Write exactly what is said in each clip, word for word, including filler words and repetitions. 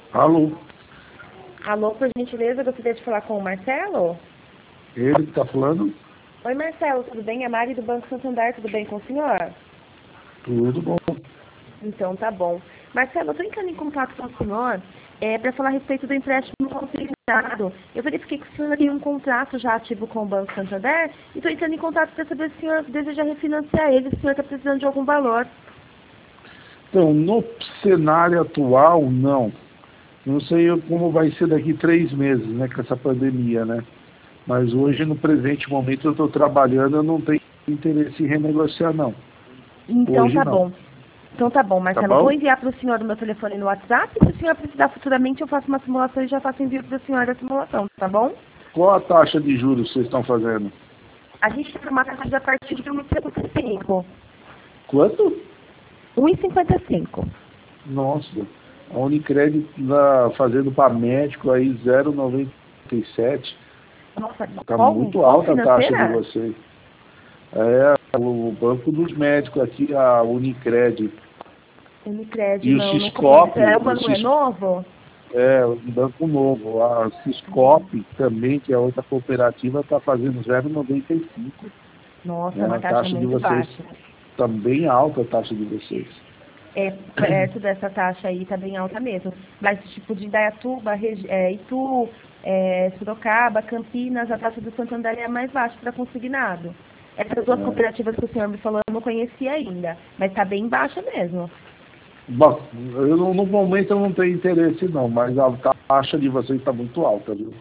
Alô? Alô, por gentileza, eu gostaria de falar com o Marcelo? Ele que está falando? Oi, Marcelo, tudo bem? É a Mari do Banco Santander, tudo bem com o senhor? Tudo bom. Então, tá bom. Marcelo, eu estou entrando em contato com o senhor é, para falar a respeito do empréstimo consignado. Eu verifiquei que o senhor tem um contrato já ativo com o Banco Santander e estou entrando em contato para saber se o senhor deseja refinanciar ele, se o senhor está precisando de algum valor. Então, no cenário atual, não. Não sei como vai ser daqui três meses, né, com essa pandemia, né? Mas hoje, no presente momento, eu estou trabalhando, eu não tenho interesse em renegociar, não. Então, Hoje, tá não. bom. Então tá bom, Tá Marcelo. Eu vou bom? enviar para o senhor o meu telefone no WhatsApp. Se o senhor precisar futuramente, eu faço uma simulação e já faço envio para o senhor da simulação, tá bom? Qual a taxa de juros que vocês estão fazendo? A gente tem uma taxa a partir de um e cinquenta e cinco. Quanto? um e cinquenta e cinco. Nossa, a Unicred tá fazendo para médico aí zero vírgula noventa e sete. Nossa, Está qual, muito qual alta a taxa de financeira? vocês. É, o Banco dos Médicos aqui, a Unicred. Unicred, E o não, não conheço. Siscop, É o o banco é Cis, novo? é um banco novo. A Siscop também, que é outra cooperativa, está fazendo zero vírgula noventa e cinco. Nossa, Né? uma A taxa taxa de muito vocês baixa. está bem alta, a taxa de vocês. É, perto dessa taxa aí tá bem alta mesmo. Mas tipo de Indaiatuba, regi- é, Itu, é, Sorocaba, Campinas, a taxa do Santander é a mais baixa para consignado. Essas duas Né? cooperativas que o senhor me falou eu não conhecia ainda, mas tá bem baixa mesmo. Bom, eu, não- no momento eu não tenho interesse não, mas a taxa de vocês está muito alta, viu?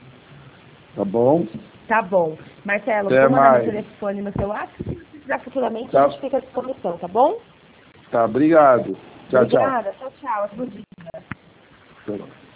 Tá bom? Tá bom. Marcelo, Até vou mandar meu mais. telefone no seu WhatsApp. Se precisar futuramente, a Tá, gente fica à disposição, tá bom? tá, obrigado. Tchau, tchau. Obrigada. Tchau, tchau. Bom dia. Tchau.